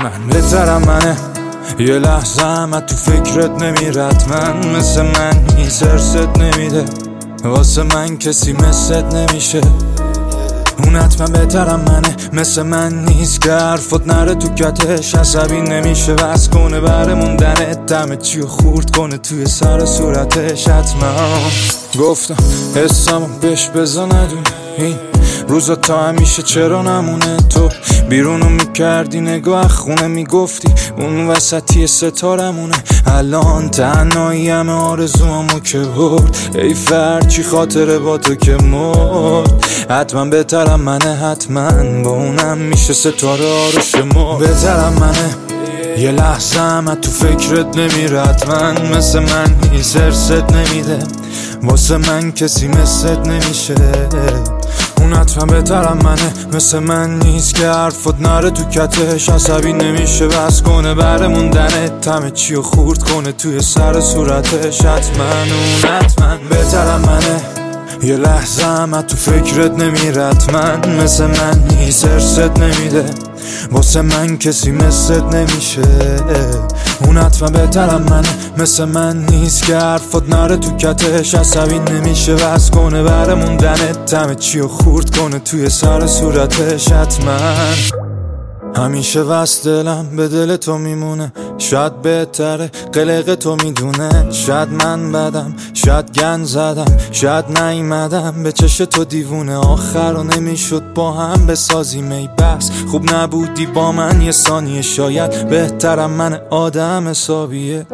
حتما بهترم منه. یه لحظه هم تو فکرت نمیرد من مثل من نیست، ارست نمیده واسه من کسی مثلت نمیشه. اون حتما بهترم منه، مثل من نیست که حرفت نره تو کتش، عصبی نمیشه وز کنه بره موندنت، دمه چیو خورد کنه توی سر صورتش. حتما گفتم حسامو بهش بزا ندونه، این روزا تا همیشه چرا نمونه. تو بیرونو میکردی نگاه خونه میگفتی اون وسطی ستارمونه، الان تنهایی همه آرزوامو که برد، ای فرچی خاطره با تو که مرد. حتما بهترم منه، حتما با اونم میشه ستاره آروش مرد. بهترم منه، یه لحظه هم تو فکرت نمیرد من مثل من نیست، ارست نمیده واسه من کسی مثلت نمیشه. اون حتما بهترم منه، مثل من نیست که حرفت نره تو کتش، عصبی نمیشه بس کنه بره موندنت، همه چیو خورد کنه توی سر صورتش. حتما اون حتما بهترم منه، یه لحظه هم تو فکرت نمیرد من مثل من نیست، ارست نمیده واسه من کسی مثلت نمیشه. اون حتما بهترم منه، مثل من نیست که حرفت نره تو کتش، عصبی نمیشه بس کنه بره موندنت، همه چیو خورد کنه توی سر صورتش. حتما همیشه وست دلم به دل تو میمونه، شاید بهتره قلق تو میدونه، شاید من بدم شاید گن زدم شاید نیومدم به چش تو دیوونه، آخر رو نمیشد با هم بسازیم ای بس خوب نبودی با من یه ثانیه، شاید بهترم من آدم حسابیه.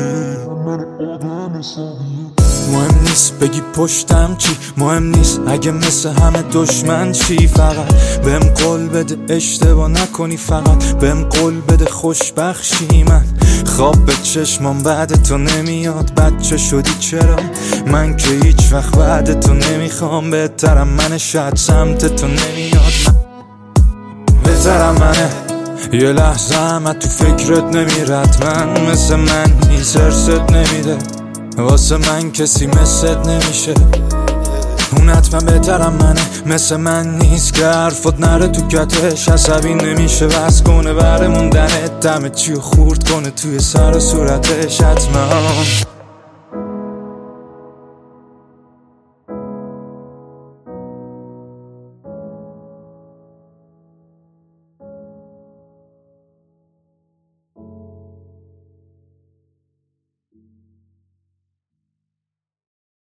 مهم نیست بگی پشتم چی، مهم نیست اگه مثل همه دشمن چی، فقط بهم قول بده اشتباه نکنی، فقط بهم قول بده خوشبخشی. من خواب به چشمام بعد تو نمیاد، بچه شدی چرا من که هیچ وقت بعد تو نمیخوام. بهترم منه، شاید سمت تو نمیاد، بهترم منه، یه لحظه هم تو فکرت نمیرد من مثل من نیست، ارست نمیده واسه من کسی مثلت نمیشه. اون حتما بهترم منه، مثل من نیست که حرفت نره تو کتش، عصبی نمیشه بس کنه بره موندنت، دمه چیو خورد کنه توی سر صورتش. حتما